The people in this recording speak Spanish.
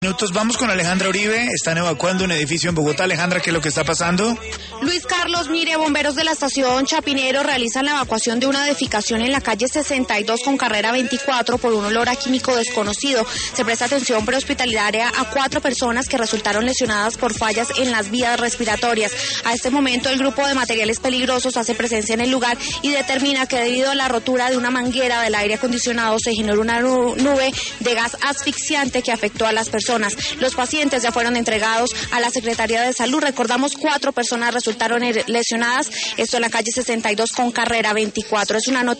Minutos, vamos con Alejandra Uribe. Están evacuando un edificio en Bogotá. Alejandra, ¿qué es lo que está pasando? Luis Carlos, mire, bomberos de la estación Chapinero realizan la evacuación de una edificación en la calle 62 con carrera 24 por un olor a químico desconocido. Se presta atención prehospitalaria a 4 personas que resultaron lesionadas por fallas en las vías respiratorias. A este momento, el grupo de materiales peligrosos hace presencia en el lugar y determina que debido a la rotura de una manguera del aire acondicionado se generó una nube de gas asfixiante que afectó a las personas. Los pacientes ya fueron entregados a la Secretaría de Salud. Recordamos, 4 personas resultaron lesionadas. Esto en la calle 62 con carrera 24. Es una noticia.